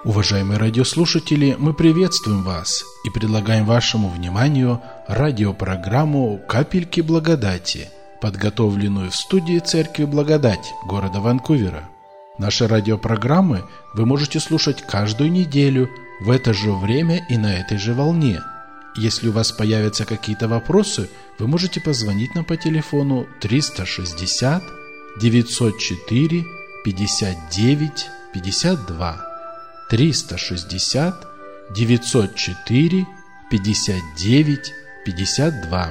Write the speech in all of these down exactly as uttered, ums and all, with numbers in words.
Уважаемые радиослушатели, мы приветствуем вас и предлагаем вашему вниманию радиопрограмму «Капельки благодати», подготовленную в студии Церкви Благодать города Ванкувера. Наши радиопрограммы вы можете слушать каждую неделю в это же время и на этой же волне. Если у вас появятся какие-то вопросы, вы можете позвонить нам по телефону триста шестьдесят девятьсот четыре пятьдесят девять пятьдесят два. триста шестьдесят девятьсот четыре пятьдесят девять пятьдесят два.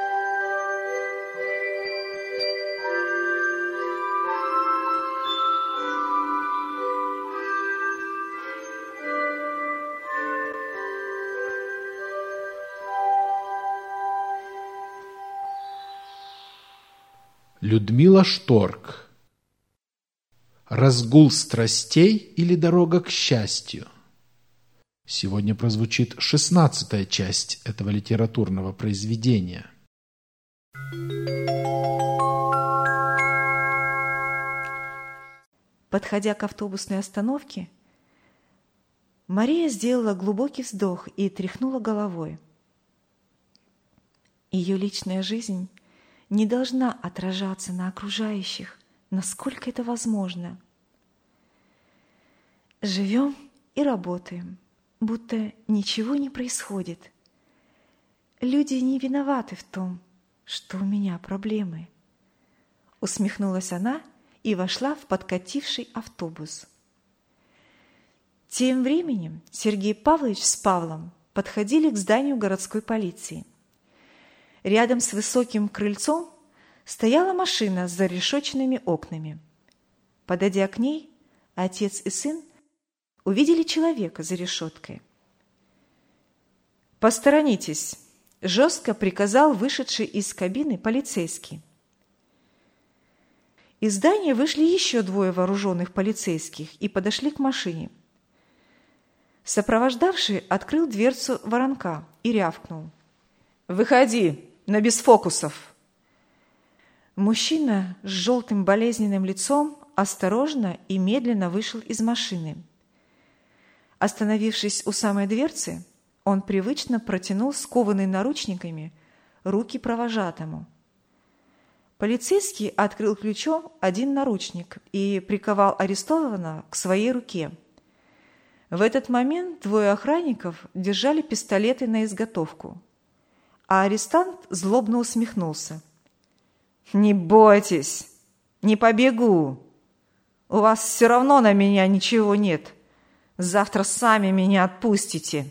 Людмила Шторк. Разгул страстей или дорога к счастью? Сегодня прозвучит шестнадцатая часть этого литературного произведения. Подходя к автобусной остановке, Мария сделала глубокий вздох и тряхнула головой. Ее личная жизнь не должна отражаться на окружающих, насколько это возможно. Живем и работаем, будто ничего не происходит. Люди не виноваты в том, что у меня проблемы. Усмехнулась она и вошла в подкативший автобус. Тем временем Сергей Павлович с Павлом подходили к зданию городской полиции. Рядом с высоким крыльцом стояла машина с зарешоченными окнами. Подойдя к ней, отец и сын увидели человека за решеткой. «Посторонитесь!» – жестко приказал вышедший из кабины полицейский. Из здания вышли еще двое вооруженных полицейских и подошли к машине. Сопровождавший открыл дверцу воронка и рявкнул: «Выходи, но без фокусов!» Мужчина с желтым болезненным лицом осторожно и медленно вышел из машины. Остановившись у самой дверцы, он привычно протянул скованные наручниками руки провожатому. Полицейский открыл ключом один наручник и приковал арестованного к своей руке. В этот момент двое охранников держали пистолеты на изготовку, а арестант злобно усмехнулся. «Не бойтесь, не побегу. У вас все равно на меня ничего нет. Завтра сами меня отпустите».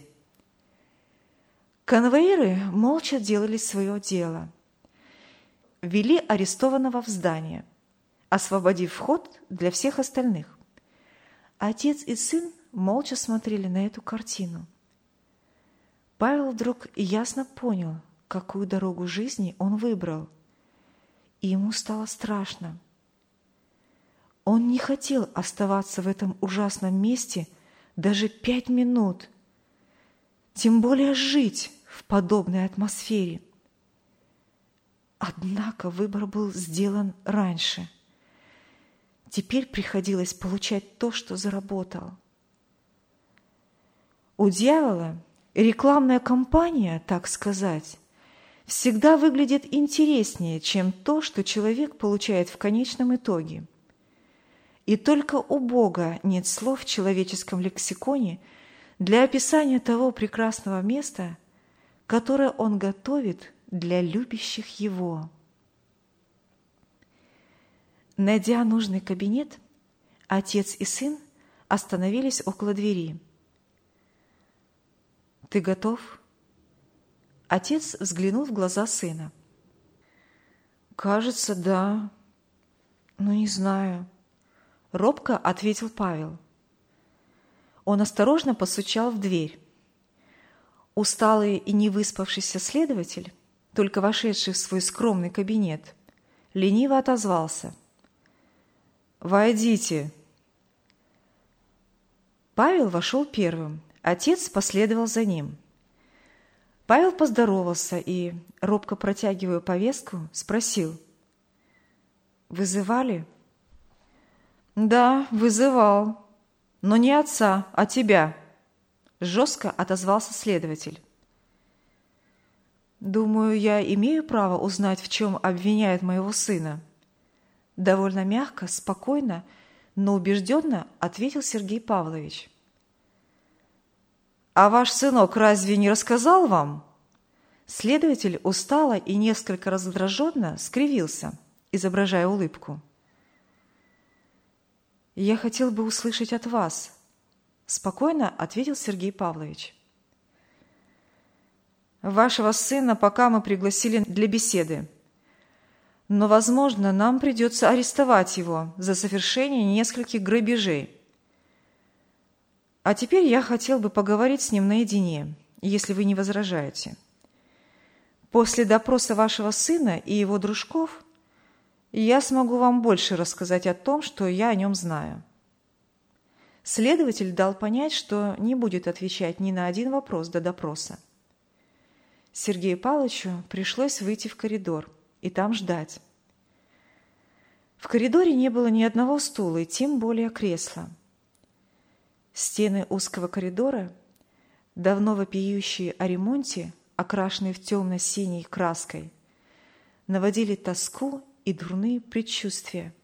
Конвоиры молча делали свое дело. Ввели арестованного в здание, освободив вход для всех остальных. Отец и сын молча смотрели на эту картину. Павел вдруг ясно понял, какую дорогу жизни он выбрал, и ему стало страшно. Он не хотел оставаться в этом ужасном месте даже пять минут, тем более жить в подобной атмосфере. Однако выбор был сделан раньше. Теперь приходилось получать то, что заработал. У дьявола рекламная кампания, так сказать, всегда выглядит интереснее, чем то, что человек получает в конечном итоге. И только у Бога нет слов в человеческом лексиконе для описания того прекрасного места, которое Он готовит для любящих Его. Найдя нужный кабинет, отец и сын остановились около двери. «Ты готов?» Отец взглянул в глаза сына. «Кажется, да. Но не знаю», — робко ответил Павел. Он осторожно постучал в дверь. Усталый и невыспавшийся следователь, только вошедший в свой скромный кабинет, лениво отозвался: «Войдите». Павел вошел первым, отец последовал за ним. Павел поздоровался и, робко протягивая повестку, спросил: «Вызывали?» «Да, вызывал. но не отца, а тебя», – жестко отозвался следователь. «Думаю, я имею право узнать, в чем обвиняют моего сына». Довольно мягко, спокойно, но убежденно ответил Сергей Павлович. «А ваш сынок разве не рассказал вам?» Следователь устало и несколько раздраженно скривился, изображая улыбку. «Я хотел бы услышать от вас», – спокойно ответил Сергей Павлович. «Вашего сына пока мы пригласили для беседы, но, возможно, нам придется арестовать его за совершение нескольких грабежей. А теперь я хотел бы поговорить с ним наедине, если вы не возражаете. После допроса вашего сына и его дружков я смогу вам больше рассказать о том, что я о нем знаю». Следователь дал понять, что не будет отвечать ни на один вопрос до допроса. Сергею Павловичу пришлось выйти в коридор и там ждать. В коридоре не было ни одного стула и тем более кресла. Стены узкого коридора, давно вопиющие о ремонте, окрашенные в темно-синей краской, наводили тоску и дурные предчувствия.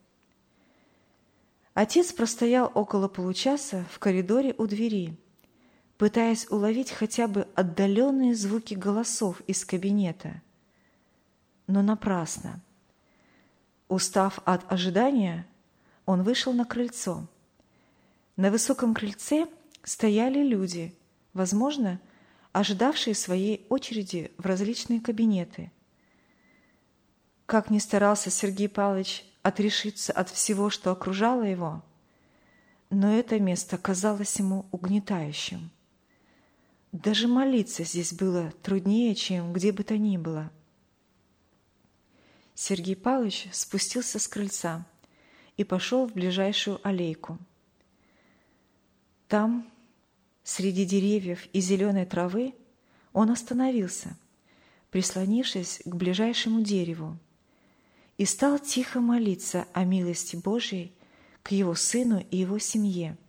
Отец простоял около получаса в коридоре у двери, пытаясь уловить хотя бы отдаленные звуки голосов из кабинета. Но напрасно. Устав от ожидания, он вышел на крыльцо. На высоком крыльце стояли люди, возможно, ожидавшие своей очереди в различные кабинеты. Как ни старался Сергей Павлович отрешиться от всего, что окружало его, но это место казалось ему угнетающим. Даже молиться здесь было труднее, чем где бы то ни было. Сергей Павлович спустился с крыльца и пошел в ближайшую аллейку. Там, среди деревьев и зеленой травы, он остановился, прислонившись к ближайшему дереву, и стал тихо молиться о милости Божией к его сыну и его семье.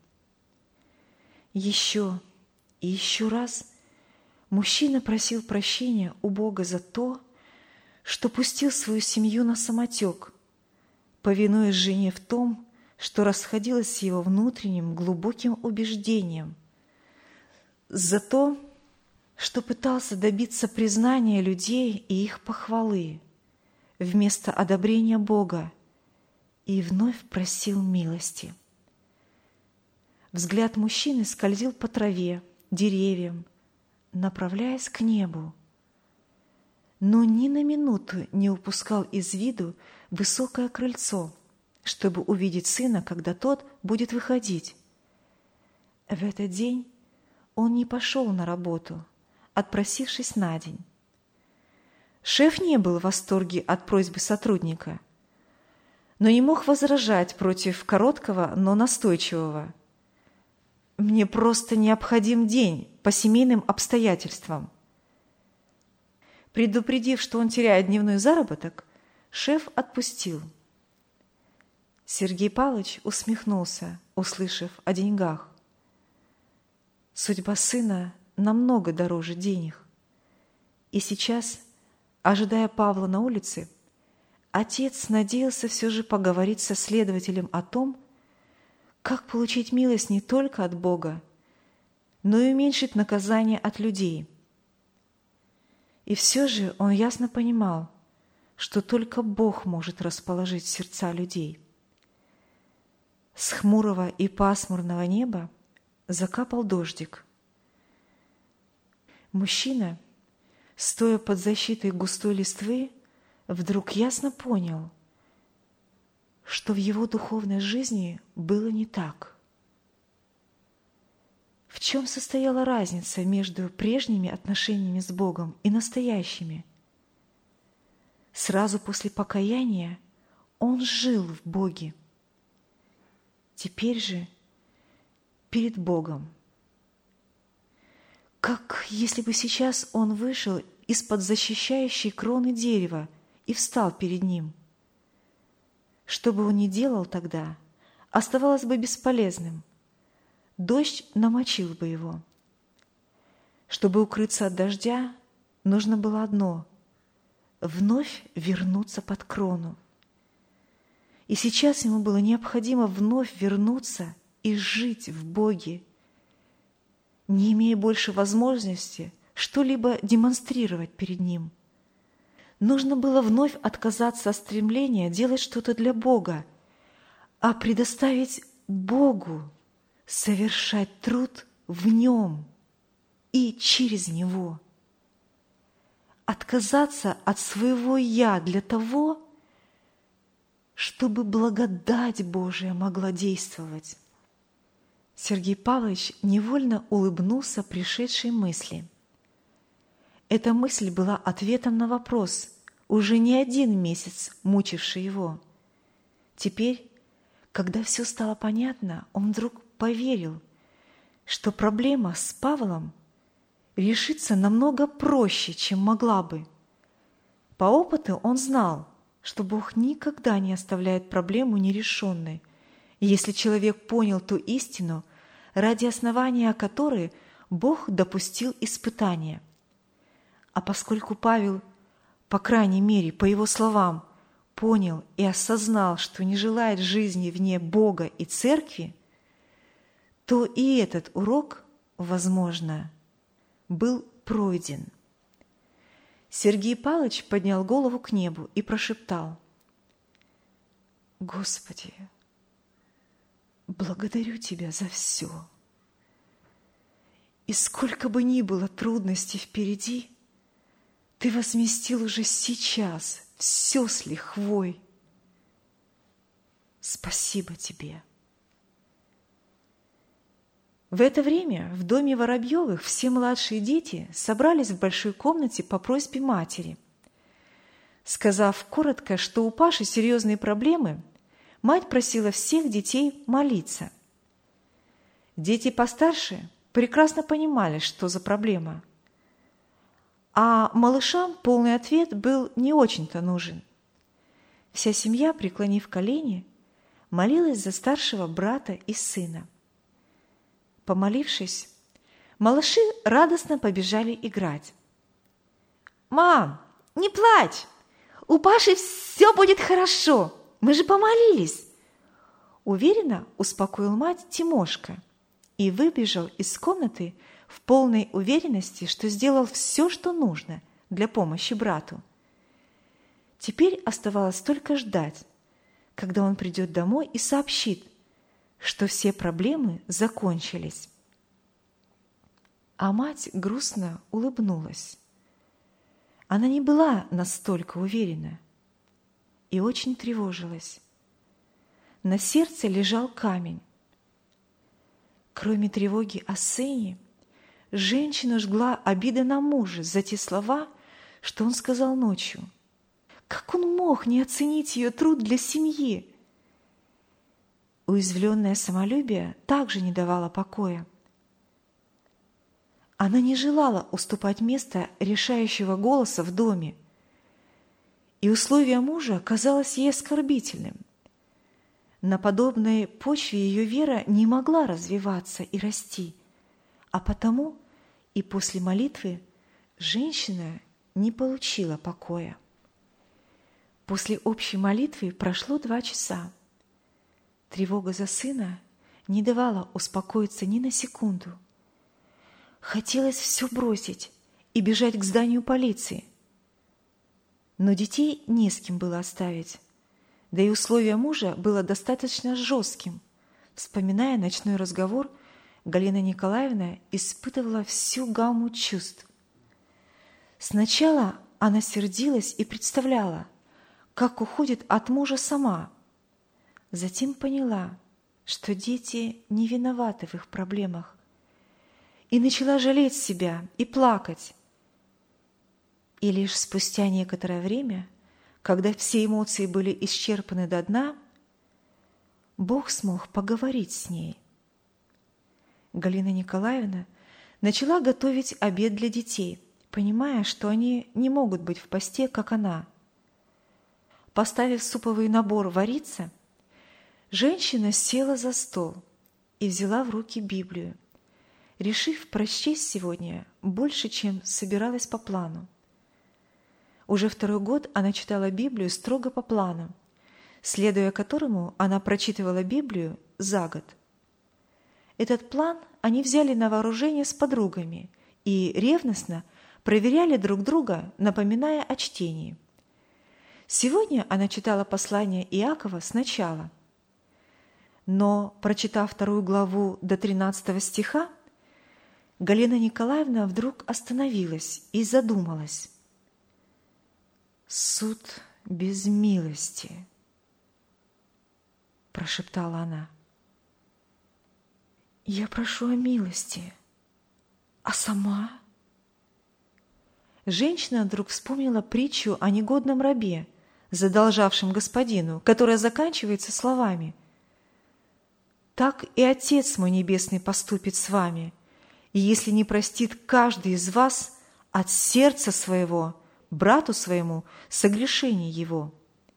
Еще и еще раз мужчина просил прощения у Бога за то, что пустил свою семью на самотек, повинуясь жене в том, что расходилось с его внутренним глубоким убеждением, за то, что пытался добиться признания людей и их похвалы вместо одобрения Бога, и вновь просил милости. Взгляд мужчины скользил по траве, деревьям, направляясь к небу, но ни на минуту не упускал из виду высокое крыльцо, чтобы увидеть сына, когда тот будет выходить. В этот день он не пошел на работу, отпросившись на день. Шеф не был в восторге от просьбы сотрудника, но не мог возражать против короткого, но настойчивого: «Мне просто необходим день по семейным обстоятельствам». Предупредив, что он теряет дневной заработок, шеф отпустил. Сергей Павлович усмехнулся, услышав о деньгах. Судьба сына намного дороже денег. И сейчас, ожидая Павла на улице, отец надеялся все же поговорить со следователем о том, как получить милость не только от Бога, но и уменьшить наказание от людей. И все же он ясно понимал, что только Бог может расположить сердца людей. С хмурого и пасмурного неба закапал дождик. Мужчина, стоя под защитой густой листвы, вдруг ясно понял, что в его духовной жизни было не так. В чем состояла разница между прежними отношениями с Богом и настоящими? Сразу после покаяния он жил в Боге. Теперь же перед Богом. Как если бы сейчас он вышел из-под защищающей кроны дерева и встал перед ним. Что бы он ни делал тогда, оставалось бы бесполезным. дождь намочил бы его. Чтобы укрыться от дождя, нужно было одно – вновь вернуться под крону. И сейчас ему было необходимо вновь вернуться и жить в Боге, не имея больше возможности что-либо демонстрировать перед Ним. Нужно было вновь отказаться от стремления делать что-то для Бога, а предоставить Богу совершать труд в Нем и через Него. Отказаться от своего «я» для того, чтобы благодать Божия могла действовать. Сергей Павлович невольно улыбнулся пришедшей мысли. Эта мысль была ответом на вопрос, уже не один месяц мучивший его. Теперь, когда все стало понятно, он вдруг поверил, что проблема с Павлом решится намного проще, чем могла бы. По опыту он знал, что Бог никогда не оставляет проблему нерешенной, если человек понял ту истину, ради основания которой Бог допустил испытания. А поскольку Павел, по крайней мере, по его словам, понял и осознал, что не желает жизни вне Бога и Церкви, то и этот урок, возможно, был пройден. Сергей Павлович поднял голову к небу и прошептал: «Господи, благодарю Тебя за все. И сколько бы ни было трудностей впереди, Ты возместил уже сейчас все с лихвой. Спасибо Тебе». В это время в доме Воробьевых все младшие дети собрались в большой комнате по просьбе матери. Сказав коротко, что у Паши серьезные проблемы, мать просила всех детей молиться. Дети постарше прекрасно понимали, что за проблема, а малышам полный ответ был не очень-то нужен. Вся семья, преклонив колени, молилась за старшего брата и сына. Помолившись, малыши радостно побежали играть. «Мам, не плачь! У Паши все будет хорошо! Мы же помолились!» Уверенно успокоил мать Тимошка и выбежал из комнаты в полной уверенности, что сделал все, что нужно для помощи брату. Теперь оставалось только ждать, когда он придет домой и сообщит, что все проблемы закончились. А мать грустно улыбнулась. Она не была настолько уверена и очень тревожилась. На сердце лежал камень. Кроме тревоги о сыне, женщину жгла обида на мужа за те слова, что он сказал ночью. Как он мог не оценить ее труд для семьи? Уязвленное самолюбие также не давало покоя. Она не желала уступать место решающего голоса в доме, и условие мужа казалось ей оскорбительным. На подобной почве ее вера не могла развиваться и расти, а потому и после молитвы женщина не получила покоя. После общей молитвы прошло два часа. Тревога за сына не давала успокоиться ни на секунду. Хотелось все бросить и бежать к зданию полиции. Но детей не с кем было оставить, да и условие мужа было достаточно жестким. Вспоминая ночной разговор, Галина Николаевна испытывала всю гамму чувств. Сначала она сердилась и представляла, как уходит от мужа сама. Затем поняла, что дети не виноваты в их проблемах, и начала жалеть себя и плакать. И лишь спустя некоторое время, когда все эмоции были исчерпаны до дна, Бог смог поговорить с ней. Галина Николаевна начала готовить обед для детей, понимая, что они не могут быть в посте, как она. Поставив суповый набор вариться, женщина села за стол и взяла в руки Библию, решив прочесть сегодня больше, чем собиралась по плану. Уже второй год она читала Библию строго по плану, следуя которому она прочитывала Библию за год. Этот план они взяли на вооружение с подругами и ревностно проверяли друг друга, напоминая о чтении. Сегодня она читала послание Иакова сначала, но, прочитав вторую главу до тринадцатого стиха, Галина Николаевна вдруг остановилась и задумалась. «Суд без милости», – прошептала она. «Я прошу о милости, а сама?» Женщина вдруг вспомнила притчу о негодном рабе, задолжавшем господину, которая заканчивается словами: «Так и Отец мой Небесный поступит с вами, и если не простит каждый из вас от сердца своего брату своему согрешение его».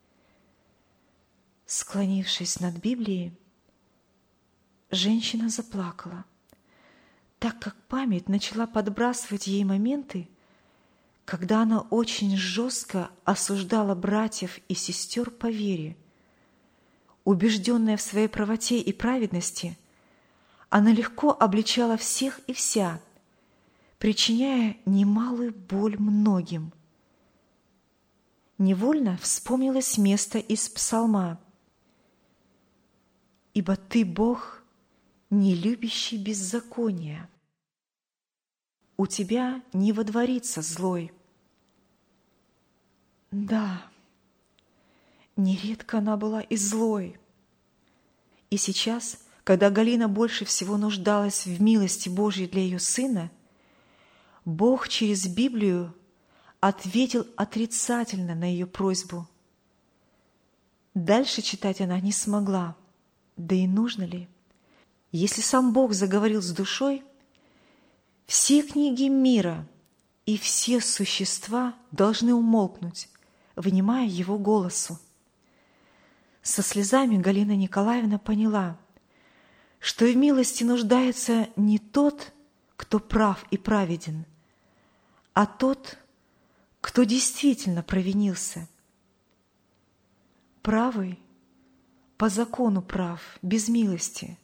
Склонившись над Библией, женщина заплакала, так как память начала подбрасывать ей моменты, когда она очень жестко осуждала братьев и сестер по вере. Убежденная в своей правоте и праведности, она легко обличала всех и вся, причиняя немалую боль многим. Невольно вспомнилось место из Псалма: «Ибо Ты, Бог, не любящий беззакония. У Тебя не водворится злой». Да, нередко она была и злой. И сейчас, когда Галина больше всего нуждалась в милости Божьей для ее сына, Бог через Библию ответил отрицательно на ее просьбу. Дальше читать она не смогла, да и нужно ли? Если сам Бог заговорил с душой, все книги мира и все существа должны умолкнуть, внимая Его голосу. Со слезами Галина Николаевна поняла, что в милости нуждается не тот, кто прав и праведен, а тот, кто действительно провинился. Правый по закону прав, без милости.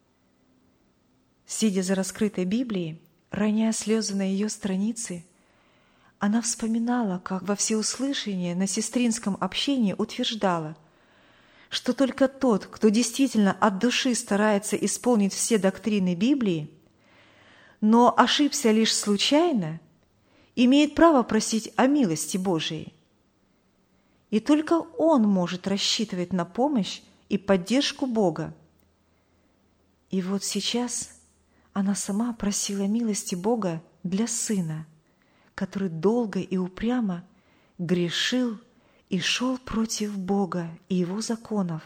Сидя за раскрытой Библией, роняя слезы на ее страницы, она вспоминала, как во всеуслышание на сестринском общении утверждала, что только тот, кто действительно от души старается исполнить все доктрины Библии, но ошибся лишь случайно, имеет право просить о милости Божией. И только он может рассчитывать на помощь и поддержку Бога. И вот сейчас она сама просила милости Бога для сына, который долго и упрямо грешил и шел против Бога и Его законов.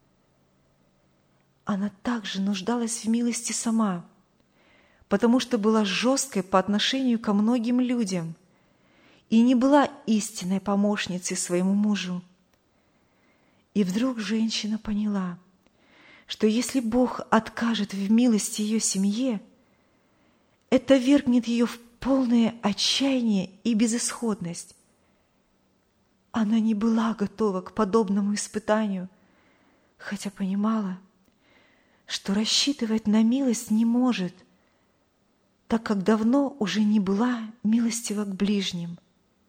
Она также нуждалась в милости сама, потому что была жесткой по отношению ко многим людям и не была истинной помощницей своему мужу. И вдруг женщина поняла, что если Бог откажет в милости ее семье, это ввергнет ее в полное отчаяние и безысходность. Она не была готова к подобному испытанию, хотя понимала, что рассчитывать на милость не может, так как давно уже не была милостива к ближним.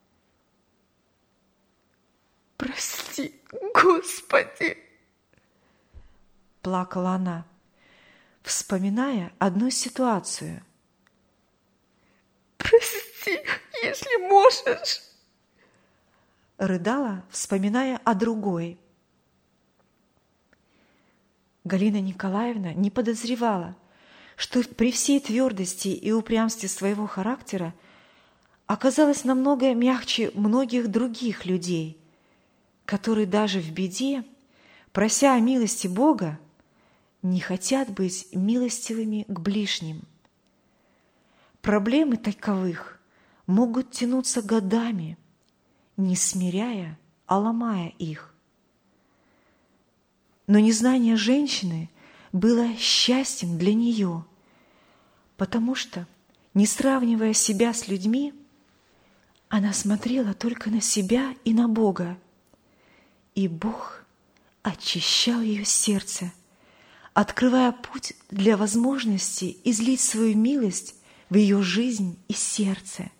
«Прости, Господи!» – плакала она, вспоминая одну ситуацию. «Прости, если можешь!» Рыдала, вспоминая о другой. Галина Николаевна не подозревала, что при всей твердости и упрямстве своего характера оказалась намного мягче многих других людей, которые даже в беде, прося о милости Бога, не хотят быть милостивыми к ближним. Проблемы таковых могут тянуться годами, не смиряя, а ломая их. Но незнание женщины было счастьем для нее, потому что, не сравнивая себя с людьми, она смотрела только на себя и на Бога, и Бог очищал ее сердце, открывая путь для возможности излить свою милость в ее жизнь и сердце.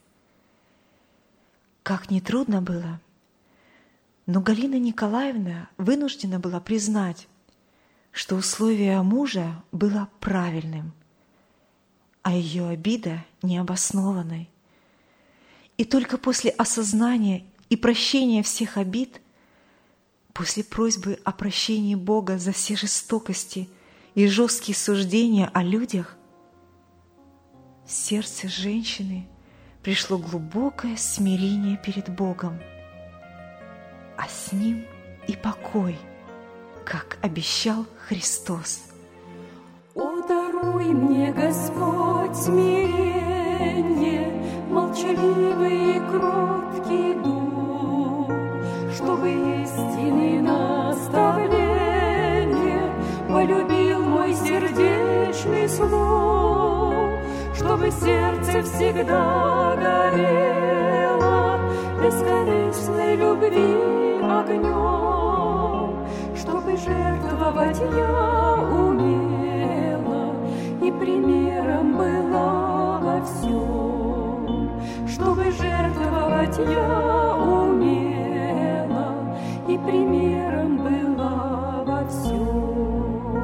Как ни трудно было, но Галина Николаевна вынуждена была признать, что условие мужа было правильным, а ее обида необоснованной. И только после осознания и прощения всех обид, после просьбы о прощении Бога за все жестокости и жесткие суждения о людях, в сердце женщины пришло глубокое смирение перед Богом, а с Ним и покой, как обещал Христос. О, даруй мне, Господь, смирение, молчаливый и кроткий дух, чтобы истины наставление полюбил мой сердечный слух, чтобы сердце всегда горело бескорыстной любви огнем, чтобы жертвовать я умела и примером была во всем, чтобы жертвовать я умела и примером была во всем.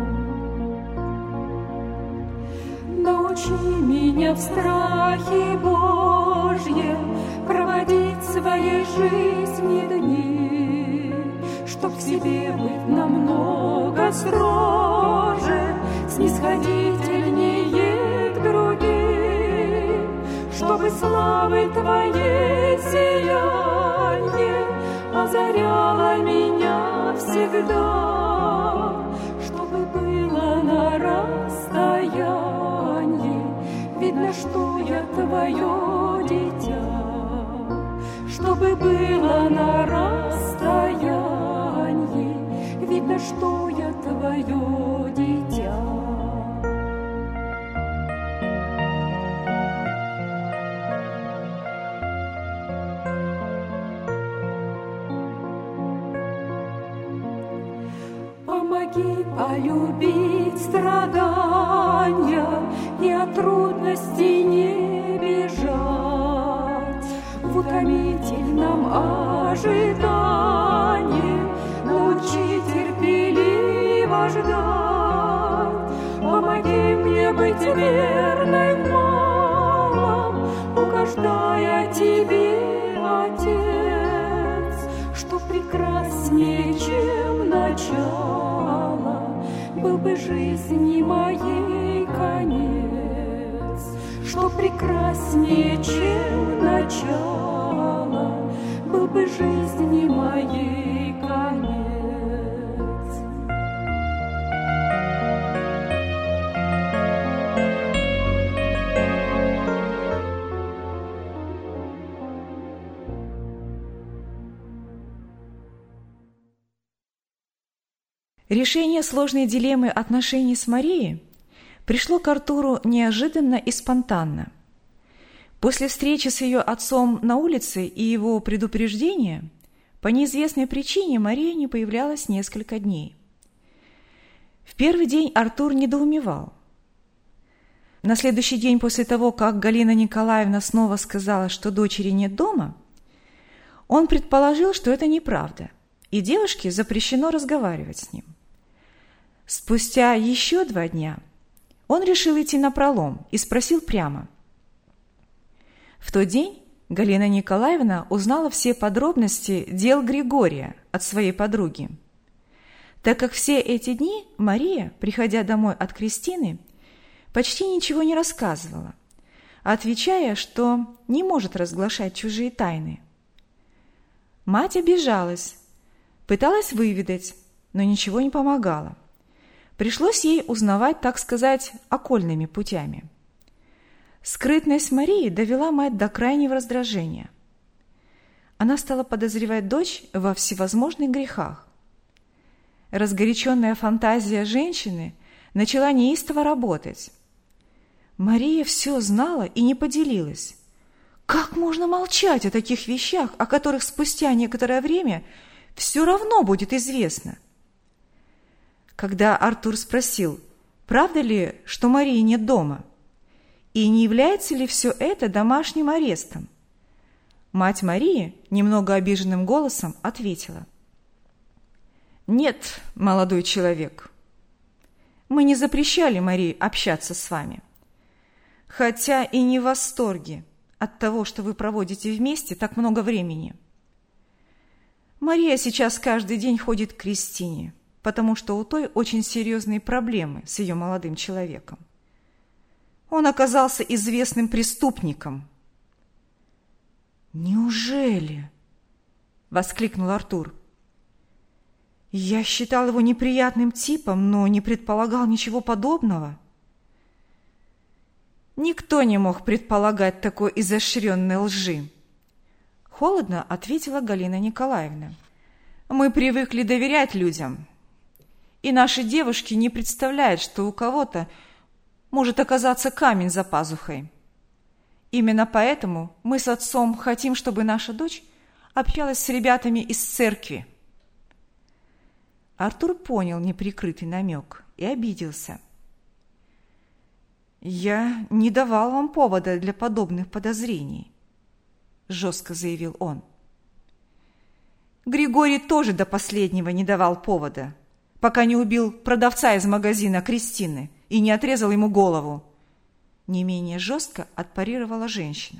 Научи меня в страхе Божьем проводить своей жизни дни, чтоб в себе быть намного строже, снисходительнее к другим, чтобы славы Твоей сияние озаряло меня всегда, чтобы было на расстоянии видно, что я Твое дитя, чтобы было на расстоянии видно, что я Твое дитя. Помоги полюбить страдания и от трудностей не бежать в утомительном ожидании, научи терпеливо ждать. Помоги мне быть верной в малом, угождая Тебе, Отец, что прекраснее, чем начало, был бы жизни моей конец, что прекраснее, чем начало, был бы жизни моей конец. Решение сложной дилеммы отношений с Марией пришло к Артуру неожиданно и спонтанно. После встречи с ее отцом на улице и его предупреждения, по неизвестной причине Мария не появлялась несколько дней. В первый день Артур недоумевал. На следующий день после того, как Галина Николаевна снова сказала, что дочери нет дома, он предположил, что это неправда, и девушке запрещено разговаривать с ним. Спустя еще два дня он решил идти напролом и спросил прямо. В тот день Галина Николаевна узнала все подробности дел Григория от своей подруги, так как все эти дни Мария, приходя домой от Кристины, почти ничего не рассказывала, отвечая, что не может разглашать чужие тайны. Мать обижалась, пыталась выведать, но ничего не помогало. Пришлось ей узнавать, так сказать, окольными путями. Скрытность Марии довела мать до крайнего раздражения. Она стала подозревать дочь во всевозможных грехах. Разгоряченная фантазия женщины начала неистово работать. Мария все знала и не поделилась. Как можно молчать о таких вещах, о которых спустя некоторое время все равно будет известно? Когда Артур спросил, правда ли, что Марии нет дома, и не является ли все это домашним арестом, мать Марии немного обиженным голосом ответила: «Нет, молодой человек, мы не запрещали Марии общаться с вами, хотя и не в восторге от того, что вы проводите вместе так много времени. Мария сейчас каждый день ходит к Кристине, потому что у той очень серьезные проблемы с ее молодым человеком. Он оказался известным преступником». «Неужели?» — воскликнул Артур. «Я считал его неприятным типом, но не предполагал ничего подобного». «Никто не мог предполагать такой изощренной лжи», — холодно ответила Галина Николаевна. «Мы привыкли доверять людям, и наши девушки не представляют, что у кого-то может оказаться камень за пазухой. Именно поэтому мы с отцом хотим, чтобы наша дочь общалась с ребятами из церкви». Артур понял неприкрытый намек и обиделся. «Я не давал вам повода для подобных подозрений», — жестко заявил он. «Григорий тоже до последнего не давал повода, пока не убил продавца из магазина Кристины и не отрезал ему голову», — не менее жестко отпарировала женщина.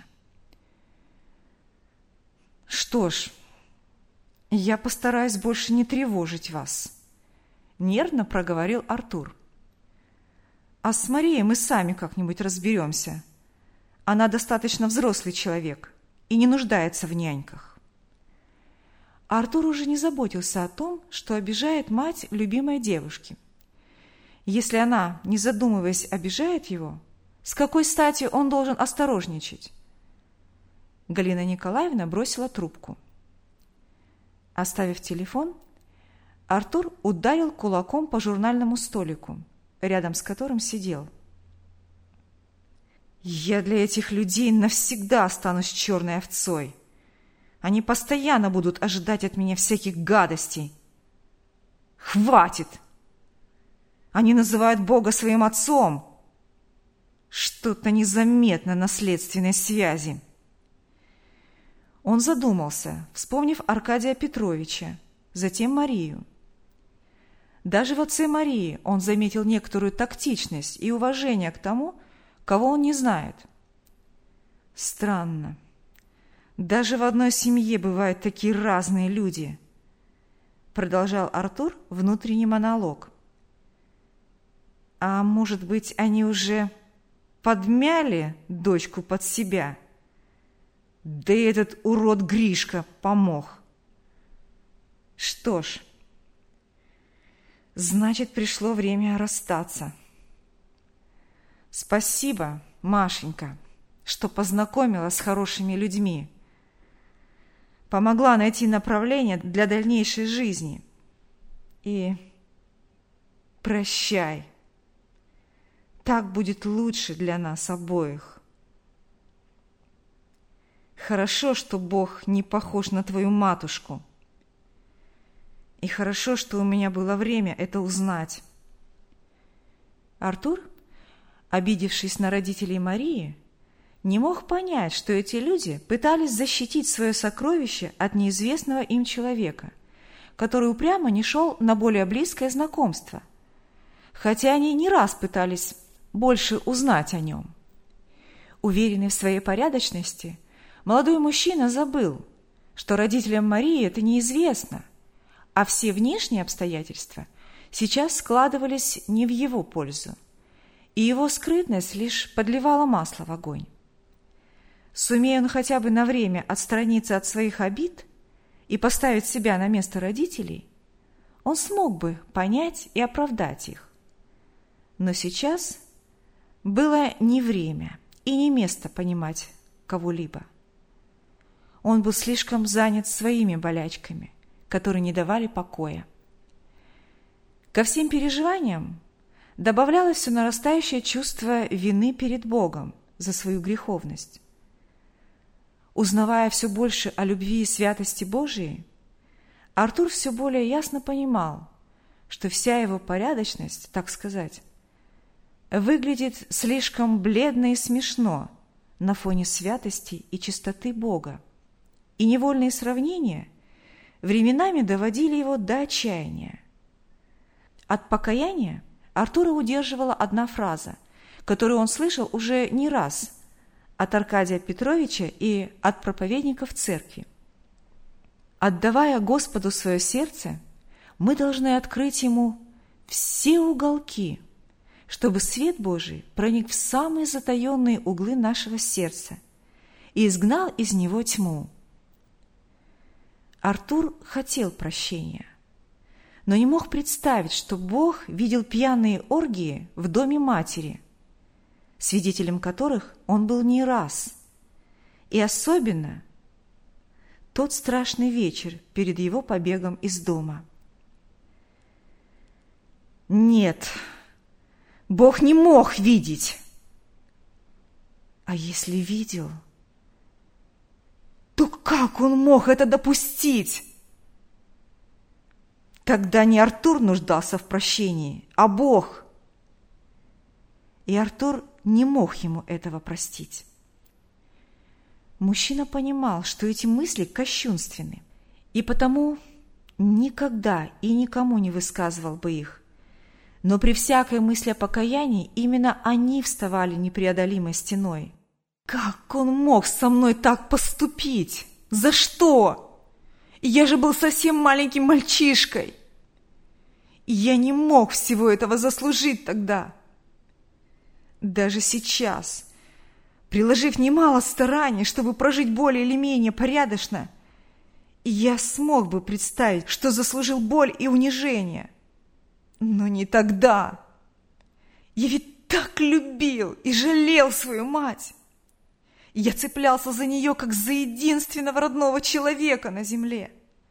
«Что ж, я постараюсь больше не тревожить вас», — нервно проговорил Артур. «А с Марией мы сами как-нибудь разберемся. Она достаточно взрослый человек и не нуждается в няньках». Артур уже не заботился о том, что обижает мать любимой девушки. Если она, не задумываясь, обижает его, с какой стати он должен осторожничать? Галина Николаевна бросила трубку. Оставив телефон, Артур ударил кулаком по журнальному столику, рядом с которым сидел. «Я для этих людей навсегда останусь черной овцой. Они постоянно будут ожидать от меня всяких гадостей. Хватит! Они называют Бога своим отцом. Что-то незаметно наследственной связи». Он задумался, вспомнив Аркадия Петровича, затем Марию. Даже в отце Марии он заметил некоторую тактичность и уважение к тому, кого он не знает. Странно. Даже в одной семье бывают такие разные люди, продолжал Артур внутренний монолог. А может быть, они уже подмяли дочку под себя? Да и этот урод Гришка помог. Что ж, значит, пришло время расстаться. Спасибо, Машенька, что познакомила с хорошими людьми. Помогла найти направление для дальнейшей жизни. И прощай. Так будет лучше для нас обоих. Хорошо, что Бог не похож на твою матушку. И хорошо, что у меня было время это узнать. Артур, обидевшись на родителей Марии, не мог понять, что эти люди пытались защитить свое сокровище от неизвестного им человека, который упрямо не шел на более близкое знакомство, хотя они не раз пытались больше узнать о нем. Уверенный в своей порядочности, молодой мужчина забыл, что родителям Марии это неизвестно, а все внешние обстоятельства сейчас складывались не в его пользу, и его скрытность лишь подливала масло в огонь. Сумея он хотя бы на время отстраниться от своих обид и поставить себя на место родителей, он смог бы понять и оправдать их. Но сейчас было не время и не место понимать кого-либо. Он был слишком занят своими болячками, которые не давали покоя. Ко всем переживаниям добавлялось все нарастающее чувство вины перед Богом за свою греховность. Узнавая все больше о любви и святости Божией, Артур все более ясно понимал, что вся его порядочность, так сказать, выглядит слишком бледно и смешно на фоне святости и чистоты Бога, и невольные сравнения временами доводили его до отчаяния. От покаяния Артура удерживала одна фраза, которую он слышал уже не раз от Аркадия Петровича и от проповедников церкви. Отдавая Господу свое сердце, мы должны открыть Ему все уголки, чтобы свет Божий проник в самые затаенные углы нашего сердца и изгнал из него тьму. Артур хотел прощения, но не мог представить, что Бог видел пьяные оргии в доме матери, свидетелем которых он был не раз, и особенно тот страшный вечер перед его побегом из дома. Нет, Бог не мог видеть. А если видел, то как он мог это допустить? Тогда не Артур нуждался в прощении, а Бог. И Артур не мог ему этого простить. Мужчина понимал, что эти мысли кощунственны, и потому никогда и никому не высказывал бы их. Но при всякой мысли о покаянии именно они вставали непреодолимой стеной. Как он мог со мной так поступить? За что? Я же был совсем маленьким мальчишкой. И я не мог всего этого заслужить тогда. Даже сейчас, приложив немало стараний, чтобы прожить более или менее порядочно, я смог бы представить, что заслужил боль и унижение. Но не тогда. Я ведь так любил и жалел свою мать. Я цеплялся за нее, как за единственного родного человека на земле.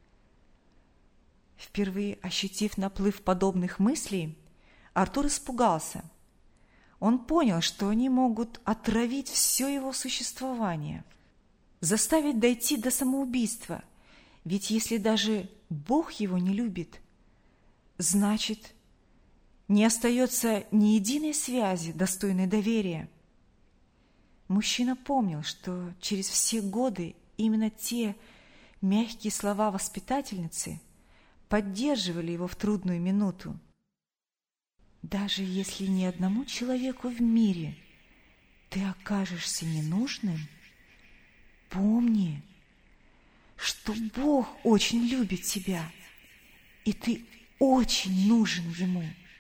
Впервые ощутив наплыв подобных мыслей, Артур испугался. Он понял, что они могут отравить все его существование, заставить дойти до самоубийства. Ведь если даже Бог его не любит, значит, не остается ни единой связи, достойной доверия. Мужчина помнил, что через все годы именно те мягкие слова воспитательницы поддерживали его в трудную минуту. Даже если ни одному человеку в мире ты окажешься ненужным, помни, что Бог очень любит тебя, и ты очень нужен Ему.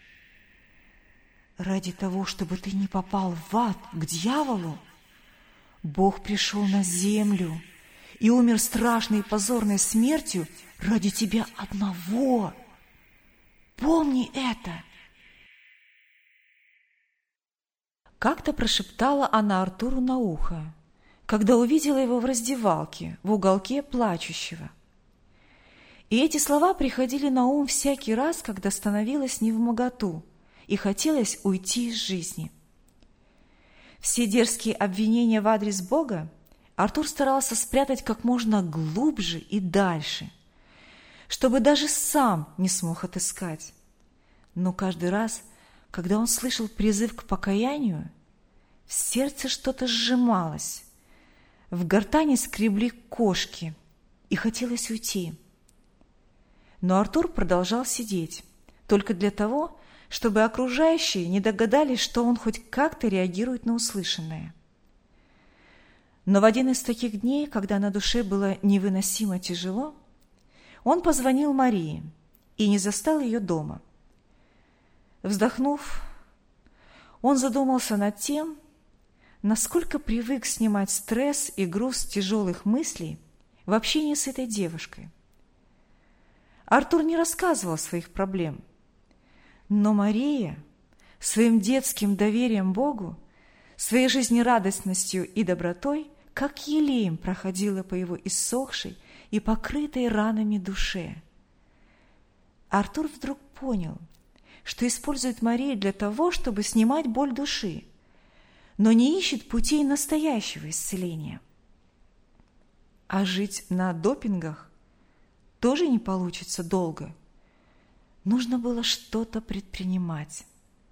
Ради того, чтобы ты не попал в ад к дьяволу, Бог пришел на землю и умер страшной и позорной смертью ради тебя одного. Помни это. Как-то прошептала она Артуру на ухо, когда увидела его в раздевалке, в уголке плачущего. И эти слова приходили на ум всякий раз, когда становилась невмоготу и хотелось уйти из жизни. Все дерзкие обвинения в адрес Бога Артур старался спрятать как можно глубже и дальше, чтобы даже сам не смог отыскать. Но каждый раз, когда он слышал призыв к покаянию, в сердце что-то сжималось, в гортани скребли кошки, и хотелось уйти. Но Артур продолжал сидеть, только для того, чтобы окружающие не догадались, что он хоть как-то реагирует на услышанное. Но в один из таких дней, когда на душе было невыносимо тяжело, он позвонил Марии и не застал ее дома. Вздохнув, он задумался над тем, насколько привык снимать стресс и груз тяжелых мыслей в общении с этой девушкой. Артур не рассказывал своих проблем, но Мария своим детским доверием Богу, своей жизнерадостностью и добротой, как елеем проходила по его иссохшей и покрытой ранами душе. Артур вдруг понял, что использует Марию для того, чтобы снимать боль души, но не ищет путей настоящего исцеления. А жить на допингах тоже не получится долго. Нужно было что-то предпринимать.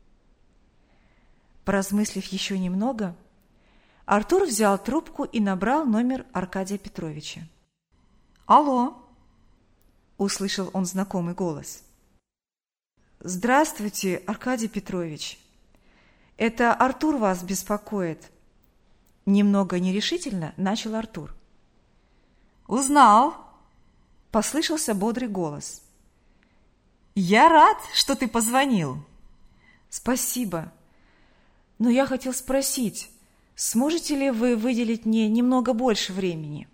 Поразмыслив еще немного, Артур взял трубку и набрал номер Аркадия Петровича. «Алло!» – услышал он знакомый голос. «Здравствуйте, Аркадий Петрович. Это Артур вас беспокоит». Немного нерешительно начал Артур. «Узнал!» – послышался бодрый голос. «Я рад, что ты позвонил». «Спасибо. Но я хотел спросить, сможете ли вы выделить мне немного больше времени?»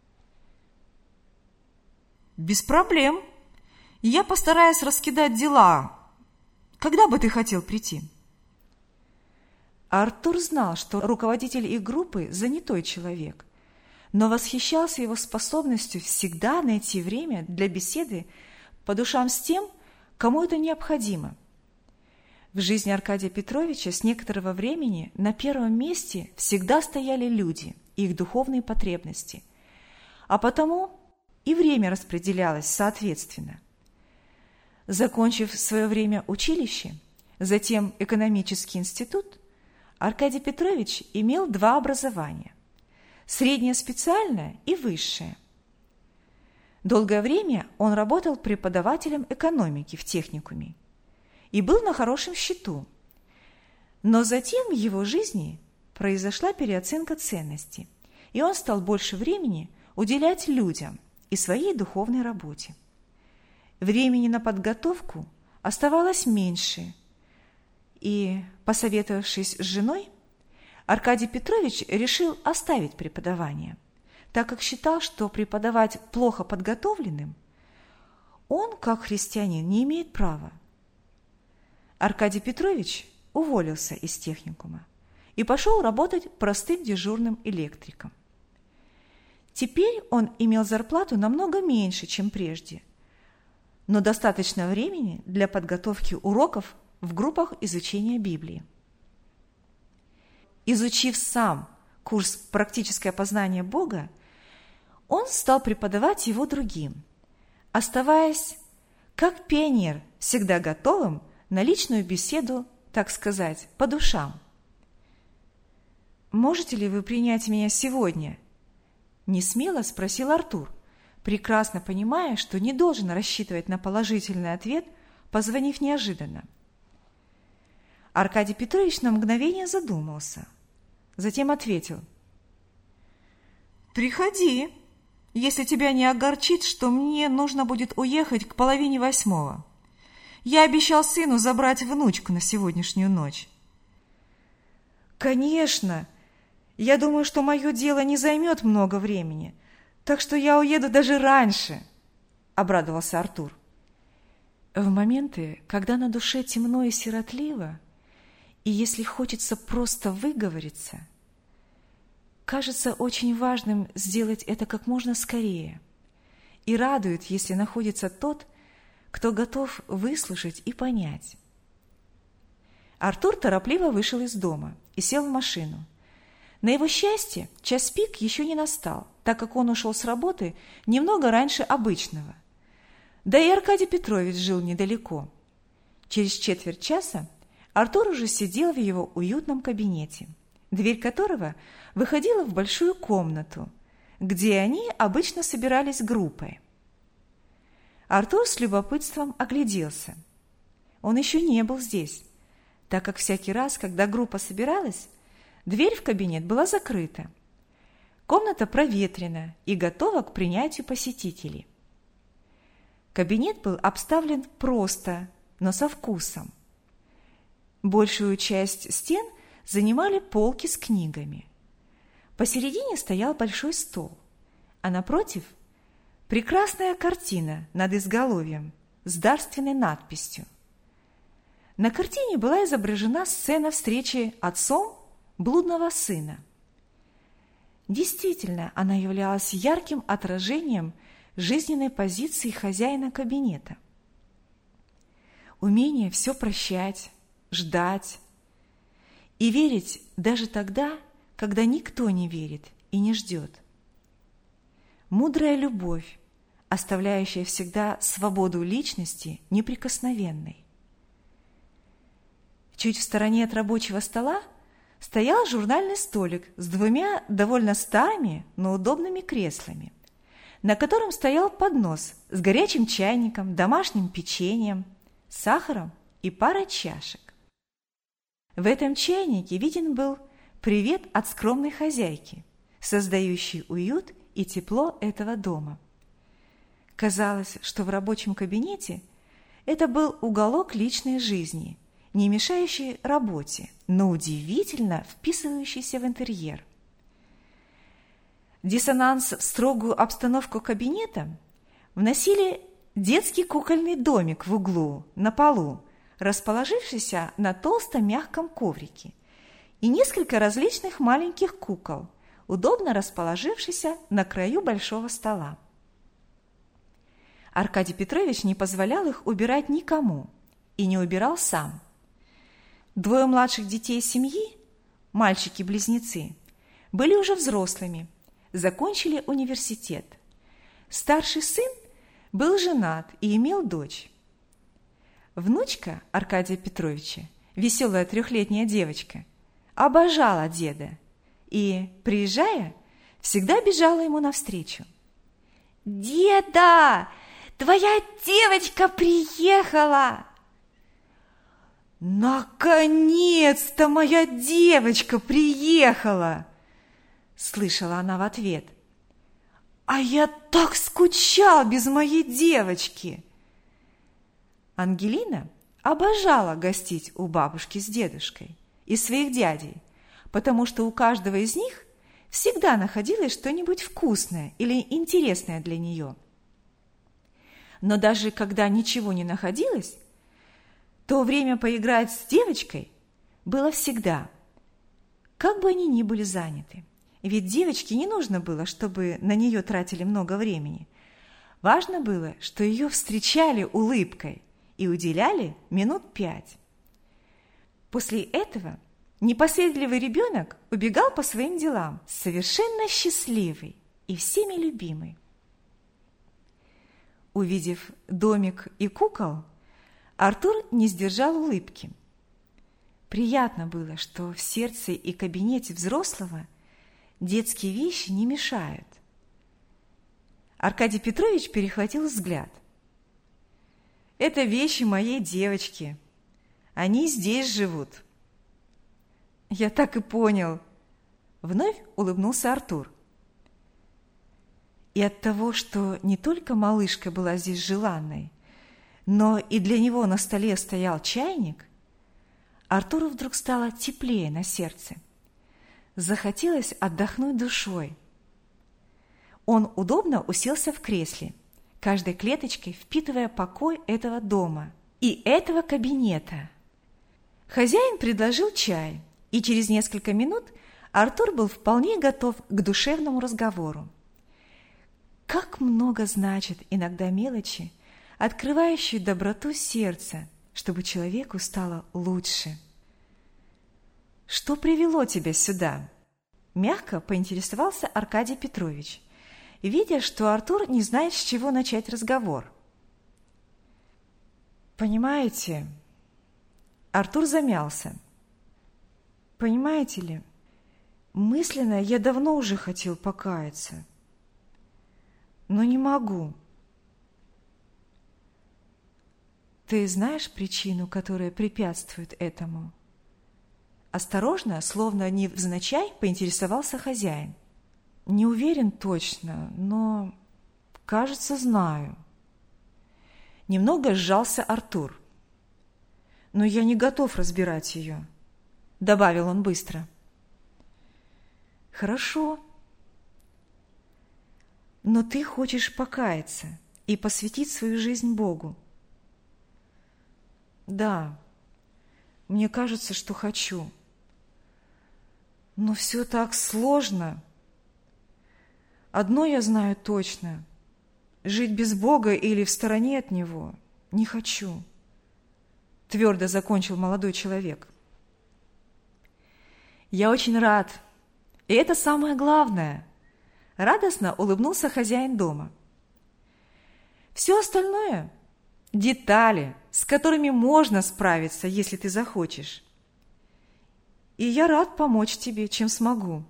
«Без проблем. Я постараюсь раскидать дела. Когда бы ты хотел прийти?» Артур знал, что руководитель их группы занятой человек, но восхищался его способностью всегда найти время для беседы по душам с тем, кому это необходимо. В жизни Аркадия Петровича с некоторого времени на первом месте всегда стояли люди и их духовные потребности, а потому и время распределялось соответственно. Закончив в свое время училище, затем экономический институт, Аркадий Петрович имел два образования – среднее специальное и высшее. Долгое время он работал преподавателем экономики в техникуме и был на хорошем счету. Но затем в его жизни произошла переоценка ценностей, и он стал больше времени уделять людям и своей духовной работе. Времени на подготовку оставалось меньше, и, посоветовавшись с женой, Аркадий Петрович решил оставить преподавание, так как считал, что преподавать плохо подготовленным он, как христианин, не имеет права. Аркадий Петрович уволился из техникума и пошел работать простым дежурным электриком. Теперь он имел зарплату намного меньше, чем прежде, но достаточно времени для подготовки уроков в группах изучения Библии. Изучив сам курс «Практическое познание Бога», он стал преподавать его другим, оставаясь, как пионер, всегда готовым на личную беседу, так сказать, по душам. «Можете ли вы принять меня сегодня?» – несмело спросил Артур, прекрасно понимая, что не должен рассчитывать на положительный ответ, позвонив неожиданно. Аркадий Петрович на мгновение задумался, затем ответил: «Приходи, если тебя не огорчит, что мне нужно будет уехать к половине восьмого. Я обещал сыну забрать внучку на сегодняшнюю ночь». «Конечно! Я думаю, что мое дело не займет много времени, так что я уеду даже раньше», — обрадовался Артур. В моменты, когда на душе темно и сиротливо, и если хочется просто выговориться, кажется очень важным сделать это как можно скорее, и радует, если находится тот, кто готов выслушать и понять. Артур торопливо вышел из дома и сел в машину. На его счастье, час пик еще не настал, так как он ушел с работы немного раньше обычного. Да и Аркадий Петрович жил недалеко. Через четверть часа Артур уже сидел в его уютном кабинете, дверь которого выходила в большую комнату, где они обычно собирались группой. Артур с любопытством огляделся. Он еще не был здесь, так как всякий раз, когда группа собиралась, дверь в кабинет была закрыта. Комната проветрена и готова к принятию посетителей. Кабинет был обставлен просто, но со вкусом. Большую часть стен занимали полки с книгами. Посередине стоял большой стол, а напротив – прекрасная картина над изголовьем с дарственной надписью. На картине была изображена сцена встречи отцом блудного сына. Действительно, она являлась ярким отражением жизненной позиции хозяина кабинета. умение все прощать, ждать и верить даже тогда, когда никто не верит и не ждет. Мудрая любовь, оставляющая всегда свободу личности неприкосновенной. Чуть в стороне от рабочего стола стоял журнальный столик с двумя довольно старыми, но удобными креслами, на котором стоял поднос с горячим чайником, домашним печеньем, сахаром и парой чашек. В этом чайнике виден был привет от скромной хозяйки, создающей уют и тепло этого дома. Казалось, что в рабочем кабинете это был уголок личной жизни, не мешающий работе, но удивительно вписывающийся в интерьер. Диссонанс в строгую обстановку кабинета вносили детский кукольный домик в углу, на полу, расположившийся на толстом мягком коврике, и несколько различных маленьких кукол, удобно расположившихся на краю большого стола. Аркадий Петрович не позволял их убирать никому и не убирал сам. Двое младших детей семьи, мальчики-близнецы, были уже взрослыми, закончили университет. Старший сын был женат и имел дочь. Внучка Аркадия Петровича, веселая трехлетняя девочка, обожала деда и, приезжая, всегда бежала ему навстречу. «Деда, твоя девочка приехала!» «Наконец-то моя девочка приехала!» — слышала она в ответ. «А я так скучал без моей девочки!» Ангелина обожала гостить у бабушки с дедушкой и своих дядей, потому что у каждого из них всегда находилось что-нибудь вкусное или интересное для нее. Но даже когда ничего не находилось, то время поиграть с девочкой было всегда, как бы они ни были заняты. Ведь девочке не нужно было, чтобы на нее тратили много времени. Важно было, что ее встречали улыбкой и уделяли минут пять. После этого непоседливый ребенок убегал по своим делам, совершенно счастливый и всеми любимый. Увидев домик и кукол, Артур не сдержал улыбки. Приятно было, что в сердце и кабинете взрослого детские вещи не мешают. Аркадий Петрович перехватил взгляд. «Это вещи моей девочки. Они здесь живут». «Я так и понял», — вновь улыбнулся Артур. И от того, что не только малышка была здесь желанной, но и для него на столе стоял чайник, Артуру вдруг стало теплее на сердце. Захотелось отдохнуть душой. Он удобно уселся в кресле, каждой клеточкой впитывая покой этого дома и этого кабинета. Хозяин предложил чай, и через несколько минут Артур был вполне готов к душевному разговору. Как много значат иногда мелочи, открывающие доброту сердца, чтобы человеку стало лучше. «Что привело тебя сюда?» – мягко поинтересовался Аркадий Петрович, видя, что Артур не знает, с чего начать разговор. «Понимаете...» Артур замялся. «Понимаете ли, мысленно я давно уже хотел покаяться, но не могу». «Ты знаешь причину, которая препятствует этому?» Осторожно, словно невзначай, поинтересовался хозяин. «Не уверен точно, но, кажется, знаю». Немного сжался Артур. «Но я не готов разбирать ее», — добавил он быстро. «Хорошо. Но ты хочешь покаяться и посвятить свою жизнь Богу?» «Да, мне кажется, что хочу. Но все так сложно. Одно я знаю точно. Жить без Бога или в стороне от Него не хочу. твердо закончил молодой человек. «Я очень рад, и это самое главное», – радостно улыбнулся хозяин дома. «Все остальное – детали, с которыми можно справиться, если ты захочешь. И я рад помочь тебе, чем смогу».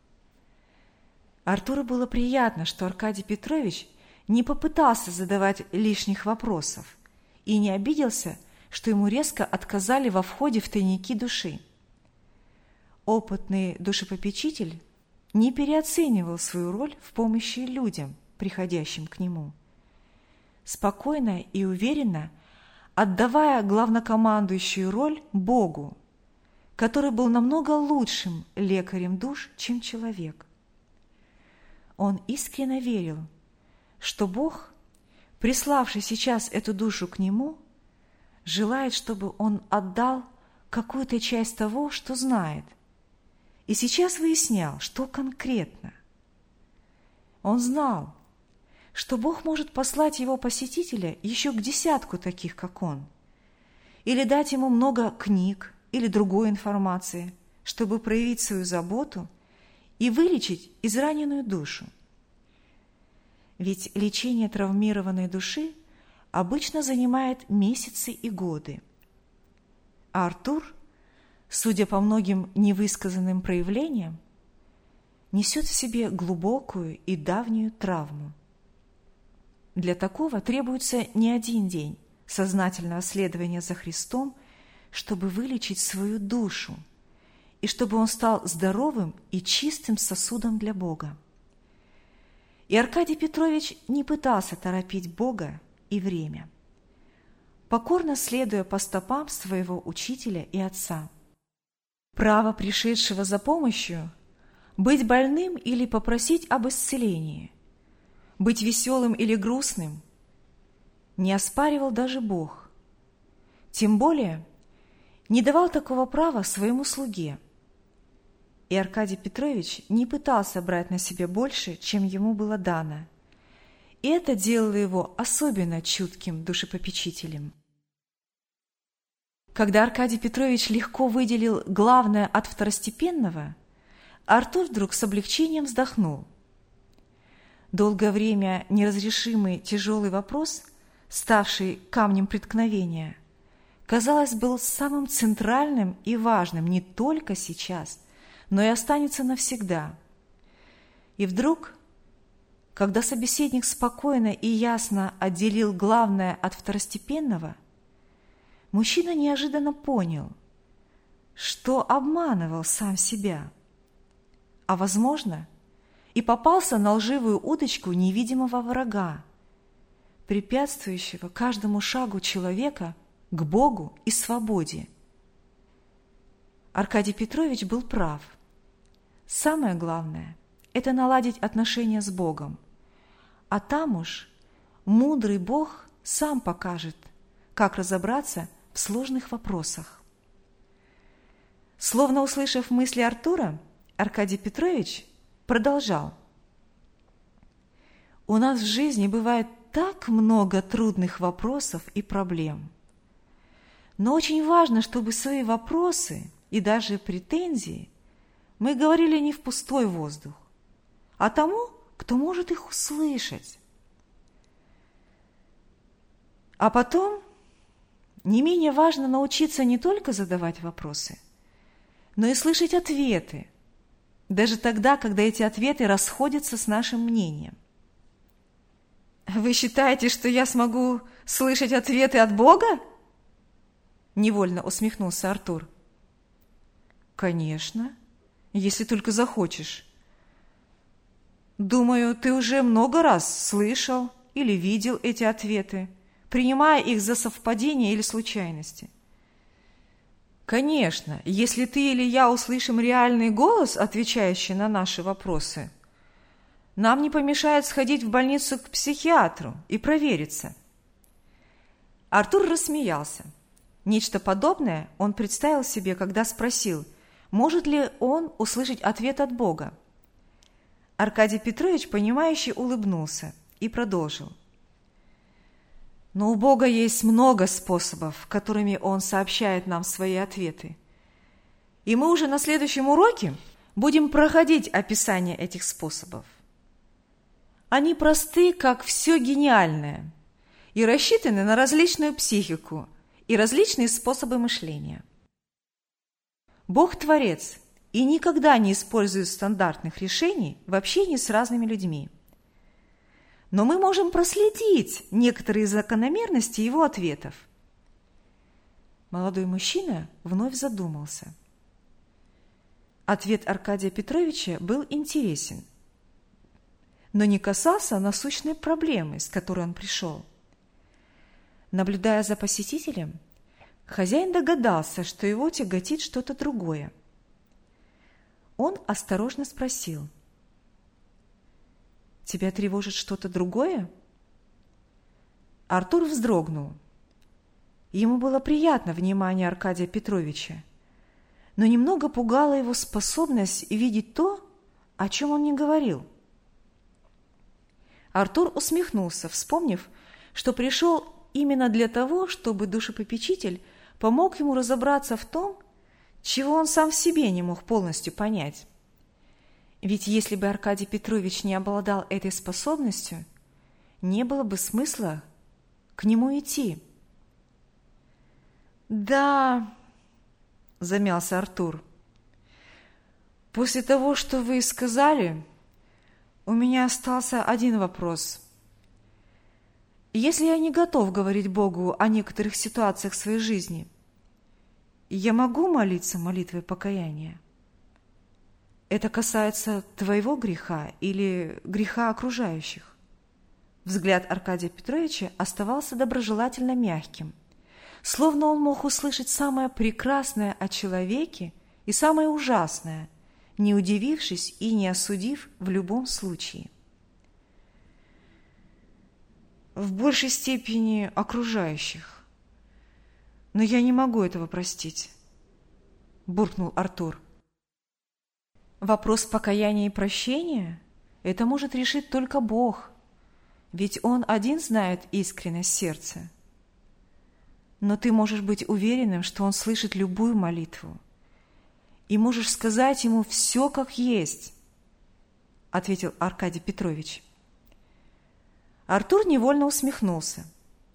Артуру было приятно, что Аркадий Петрович не попытался задавать лишних вопросов и не обиделся, что ему резко отказали во входе в тайники души. Опытный душепопечитель не переоценивал свою роль в помощи людям, приходящим к нему. Спокойно и уверенно отдавая главнокомандующую роль Богу, который был намного лучшим лекарем душ, чем человек. Он искренне верил, что Бог, приславший сейчас эту душу к нему, желает, чтобы он отдал какую-то часть того, что знает, и сейчас выяснял, что конкретно. Он знал, что Бог может послать его посетителя еще к десятку таких, как он, или дать ему много книг или другой информации, чтобы проявить свою заботу и вылечить израненную душу. Ведь лечение травмированной души обычно занимает месяцы и годы. А Артур, судя по многим невысказанным проявлениям, несет в себе глубокую и давнюю травму. Для такого требуется не один день сознательного следования за Христом, чтобы вылечить свою душу, и чтобы он стал здоровым и чистым сосудом для Бога. И Аркадий Петрович не пытался торопить Бога и время, покорно следуя по стопам своего учителя и отца. Право пришедшего за помощью – быть больным или попросить об исцелении, быть веселым или грустным – не оспаривал даже Бог. Тем более не давал такого права своему слуге. И Аркадий Петрович не пытался брать на себя больше, чем ему было дано. И это делало его особенно чутким душепопечителем. Когда Аркадий Петрович легко выделил главное от второстепенного, Артур вдруг с облегчением вздохнул. Долгое время неразрешимый тяжелый вопрос, ставший камнем преткновения, казалось, был самым центральным и важным не только сейчас, но и останется навсегда. И вдруг, когда собеседник спокойно и ясно отделил главное от второстепенного, мужчина неожиданно понял, что обманывал сам себя, а, возможно, и попался на лживую удочку невидимого врага, препятствующего каждому шагу человека к Богу и свободе. Аркадий Петрович был прав. Самое главное – это наладить отношения с Богом, а там уж мудрый Бог сам покажет, как разобраться в сложных вопросах. Словно услышав мысли Артура, Аркадий Петрович продолжал. «У нас в жизни бывает так много трудных вопросов и проблем. Но очень важно, чтобы свои вопросы и даже претензии мы говорили не в пустой воздух, а тому, кто может их услышать. А потом не менее важно научиться не только задавать вопросы, но и слышать ответы, даже тогда, когда эти ответы расходятся с нашим мнением. «Вы считаете, что я смогу слышать ответы от Бога?» Невольно усмехнулся Артур. «Конечно, если только захочешь. Думаю, ты уже много раз слышал или видел эти ответы, принимая их за совпадение или случайности. Конечно, если ты или я услышим реальный голос, отвечающий на наши вопросы, нам не помешает сходить в больницу к психиатру и провериться». Артур рассмеялся. Нечто подобное он представил себе, когда спросил, может ли он услышать ответ от Бога. Аркадий Петрович, понимающе улыбнулся и продолжил. Но у Бога есть много способов, которыми Он сообщает нам свои ответы. И мы уже на следующем уроке будем проходить описание этих способов. Они просты, как все гениальное, и рассчитаны на различную психику и различные способы мышления. Бог – Творец и никогда не использует стандартных решений в общении с разными людьми. Но мы можем проследить некоторые закономерности Его ответов. Молодой мужчина вновь задумался. Ответ Аркадия Петровича был интересен, но не касался насущной проблемы, с которой он пришел. Наблюдая за посетителем, хозяин догадался, что его тяготит что-то другое. Он осторожно спросил: «Тебя тревожит что-то другое?» Артур вздрогнул. Ему было приятно внимание Аркадия Петровича, но немного пугала его способность видеть то, о чем он не говорил. Артур усмехнулся, вспомнив, что пришел именно для того, чтобы душепопечитель помог ему разобраться в том, чего он сам в себе не мог полностью понять. Ведь если бы Аркадий Петрович не обладал этой способностью, не было бы смысла к нему идти. «Да», — замялся Артур, — «после того, что вы сказали, у меня остался один вопрос. Если я не готов говорить Богу о некоторых ситуациях своей жизни, я могу молиться молитвой покаяния? Это касается твоего греха или греха окружающих?» Взгляд Аркадия Петровича оставался доброжелательно мягким, словно он мог услышать самое прекрасное о человеке и самое ужасное, не удивившись и не осудив в любом случае. «В большей степени окружающих. Но я не могу этого простить», – буркнул Артур. «Вопрос покаяния и прощения – это может решить только Бог, ведь Он один знает искренность сердца. Но ты можешь быть уверенным, что Он слышит любую молитву, и можешь сказать Ему все как есть», – ответил Аркадий Петрович. Артур невольно усмехнулся.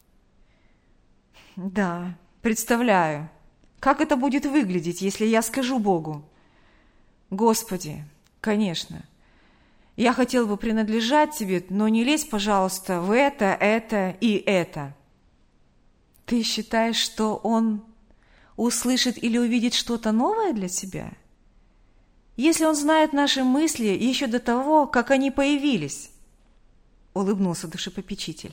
«Да, представляю, как это будет выглядеть, если я скажу Богу: Господи, конечно, я хотел бы принадлежать Тебе, но не лезь, пожалуйста, в это, это и это». Ты считаешь, что Он услышит или увидит что-то новое для тебя, если Он знает наши мысли еще до того, как они появились? Улыбнулся душепопечитель.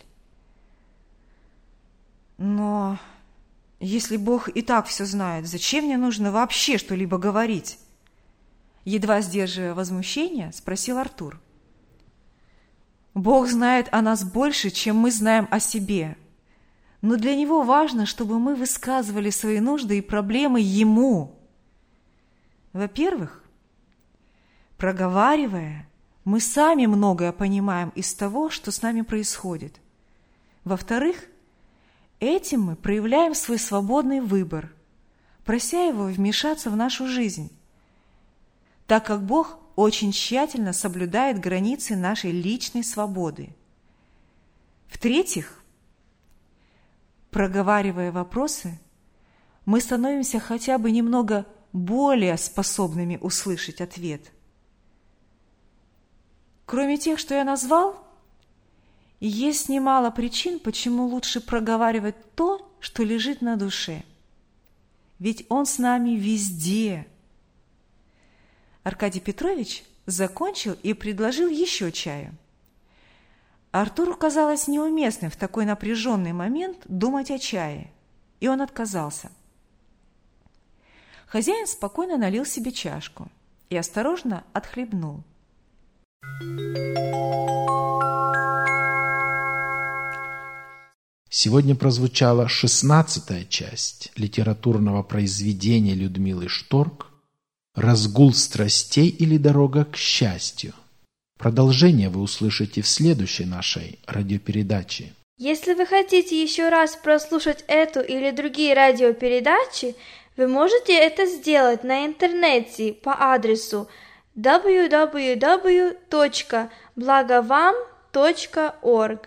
Но если Бог и так все знает, зачем мне нужно вообще что-либо говорить? Едва сдерживая возмущение, спросил Артур. Бог знает о нас больше, чем мы знаем о себе. Но для Него важно, чтобы мы высказывали свои нужды и проблемы Ему. Во-первых, проговаривая, мы сами многое понимаем из того, что с нами происходит. Во-вторых, этим мы проявляем свой свободный выбор, прося Его вмешаться в нашу жизнь, так как Бог очень тщательно соблюдает границы нашей личной свободы. В-третьих, проговаривая вопросы, мы становимся хотя бы немного более способными услышать ответ. Кроме тех, что я назвал, есть немало причин, почему лучше проговаривать то, что лежит на душе. Ведь Он с нами везде. Аркадий Петрович закончил и предложил еще чаю. Артуру казалось неуместным в такой напряженный момент думать о чае, и он отказался. Хозяин спокойно налил себе чашку и осторожно отхлебнул. Сегодня прозвучала шестнадцатая часть литературного произведения Людмилы Шторк «Разгул страстей или дорога к счастью». Продолжение вы услышите в следующей нашей радиопередаче. Если вы хотите еще раз прослушать эту или другие радиопередачи, вы можете это сделать на интернете по адресу дабл ю дабл ю дабл ю точка благовам точка орг.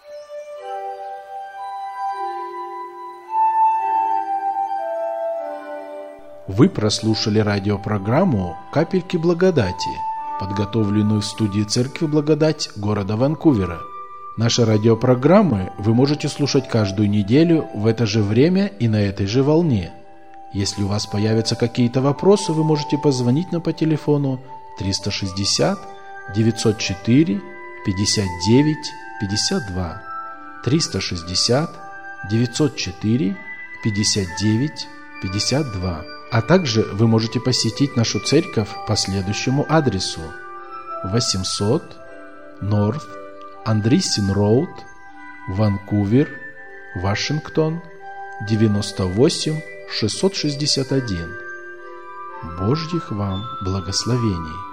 Вы прослушали радиопрограмму «Капельки благодати», подготовленную в студии Церкви Благодать города Ванкувера. Наши радиопрограммы вы можете слушать каждую неделю в это же время и на этой же волне. Если у вас появятся какие-то вопросы, вы можете позвонить нам по телефону триста шестьдесят девятьсот четыре пятьдесят девять пятьдесят два, триста шестьдесят девятьсот четыре пятьдесят девять пятьдесят два. А также вы можете посетить нашу церковь по следующему адресу: восемьсот North Андрисин Роуд, Ванкувер, Вашингтон, девяносто восемь шестьсот шестьдесят один. Божьих вам благословений!